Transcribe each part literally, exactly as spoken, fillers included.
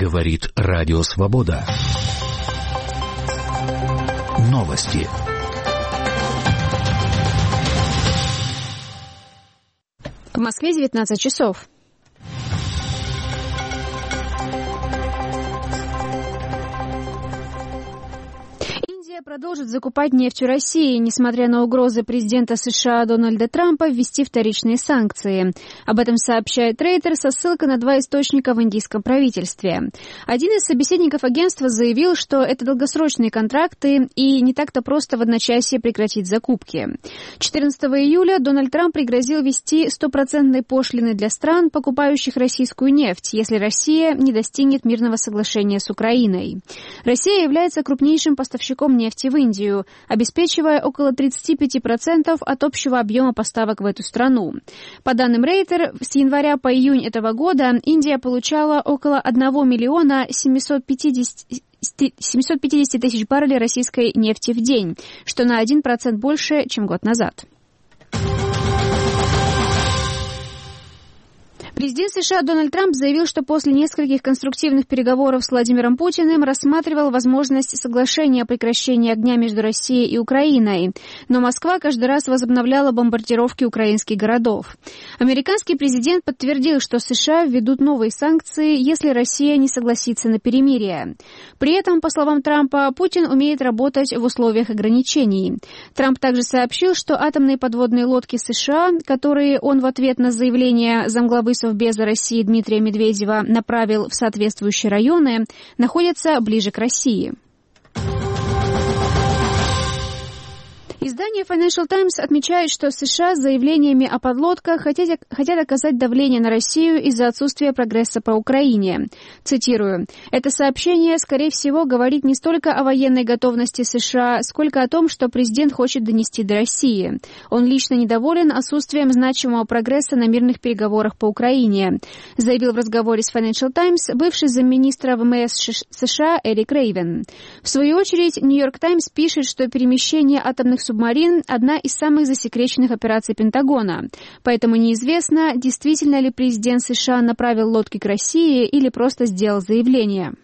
Говорит Радио Свобода. Новости. В Москве девятнадцать часов. Продолжит закупать нефть у России, несмотря на угрозы президента США Дональда Трампа ввести вторичные санкции. Об этом сообщает Рейтер со ссылкой на два источника в индийском правительстве. Один из собеседников агентства заявил, что это долгосрочные контракты и не так-то просто в одночасье прекратить закупки. четырнадцатого июля Дональд Трамп пригрозил ввести стопроцентные пошлины для стран, покупающих российскую нефть, если Россия не достигнет мирного соглашения с Украиной. Россия является крупнейшим поставщиком нефти в Индию, обеспечивая около тридцать пять процентов от общего объема поставок в эту страну. По данным Рейтер, с января по июнь этого года Индия получала около одного миллиона семьсот пятьдесят тысяч баррелей российской нефти в день, что на один процент больше, чем год назад. Президент США Дональд Трамп заявил, что после нескольких конструктивных переговоров с Владимиром Путиным рассматривал возможность соглашения о прекращении огня между Россией и Украиной, но Москва каждый раз возобновляла бомбардировки украинских городов. Американский президент подтвердил, что США введут новые санкции, если Россия не согласится на перемирие. При этом, по словам Трампа, Путин умеет работать в условиях ограничений. Трамп также сообщил, что атомные подводные лодки США, которые он в ответ на заявление замглавы Совбеза России Дмитрия Медведева направил в соответствующие районы, находятся ближе к России. Издание Financial Times отмечает, что США с заявлениями о подлодках хотят, хотят оказать давление на Россию из-за отсутствия прогресса по Украине. Цитирую. «Это сообщение, скорее всего, говорит не столько о военной готовности США, сколько о том, что президент хочет донести до России. Он лично недоволен отсутствием значимого прогресса на мирных переговорах по Украине», заявил в разговоре с Financial Times бывший замминистра ВМС США Эрик Рейвен. В свою очередь, Нью-Йорк Таймс пишет, что перемещение атомных субмарин Субмарин – одна из самых засекреченных операций Пентагона. Поэтому неизвестно, действительно ли президент США направил лодки к России или просто сделал заявление.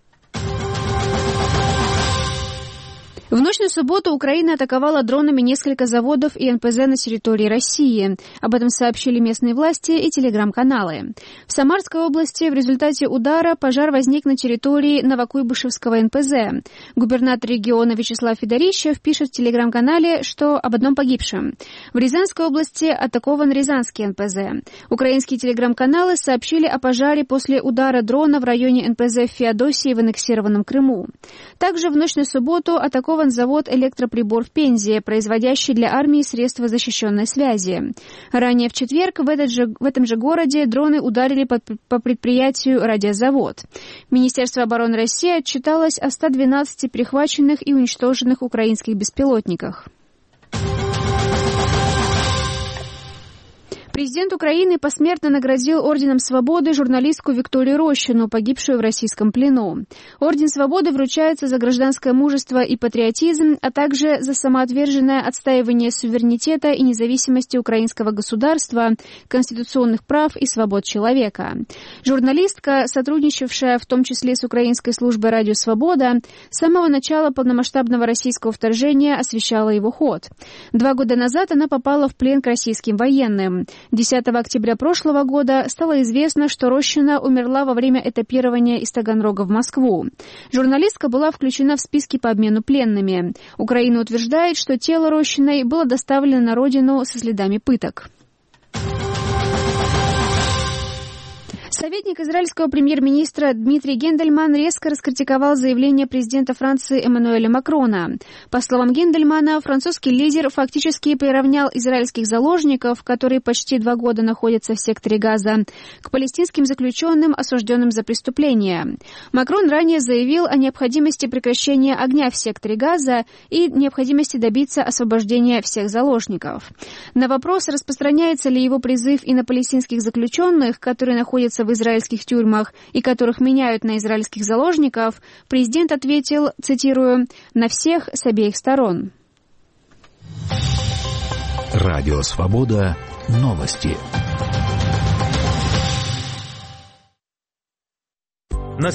В ночь на субботу Украина атаковала дронами несколько заводов и эн пэ зэ на территории России. Об этом сообщили местные власти и телеграм-каналы. В Самарской области в результате удара пожар возник на территории Новокуйбышевского эн пэ зэ. Губернатор региона Вячеслав Федорищев пишет в телеграм-канале, что об одном погибшем. В Рязанской области атакован Рязанский эн пэ зэ. Украинские телеграм-каналы сообщили о пожаре после удара дрона в районе эн пэ зэ в Феодосии в аннексированном Крыму. Также в ночь на субботу атакован завод «Электроприбор» в Пензе, производящий для армии средства защищенной связи. Ранее в четверг в, этот же, в этом же городе дроны ударили по, по предприятию «Радиозавод». Министерство обороны России отчиталось о ста двенадцати перехваченных и уничтоженных украинских беспилотниках. Президент Украины посмертно наградил Орденом Свободы журналистку Викторию Рощину, погибшую в российском плену. Орден Свободы вручается за гражданское мужество и патриотизм, а также за самоотверженное отстаивание суверенитета и независимости украинского государства, конституционных прав и свобод человека. Журналистка, сотрудничавшая в том числе с украинской службой «Радио Свобода», с самого начала полномасштабного российского вторжения освещала его ход. Два года назад она попала в плен к российским военным. десятого октября прошлого года стало известно, что Рощина умерла во время этапирования из Таганрога в Москву. Журналистка была включена в списки по обмену пленными. Украина утверждает, что тело Рощиной было доставлено на родину со следами пыток. Советник израильского премьер-министра Дмитрий Гендельман резко раскритиковал заявление президента Франции Эммануэля Макрона. По словам Гендельмана, французский лидер фактически приравнял израильских заложников, которые почти два года находятся в секторе Газа, к палестинским заключенным, осужденным за преступления. Макрон ранее заявил о необходимости прекращения огня в секторе Газа и необходимости добиться освобождения всех заложников. На вопрос, распространяется ли его призыв и на палестинских заключенных, которые находятся в израильских тюрьмах и которых меняют на израильских заложников, президент ответил, цитирую, «на всех с обеих сторон». Радио Свобода. Новости.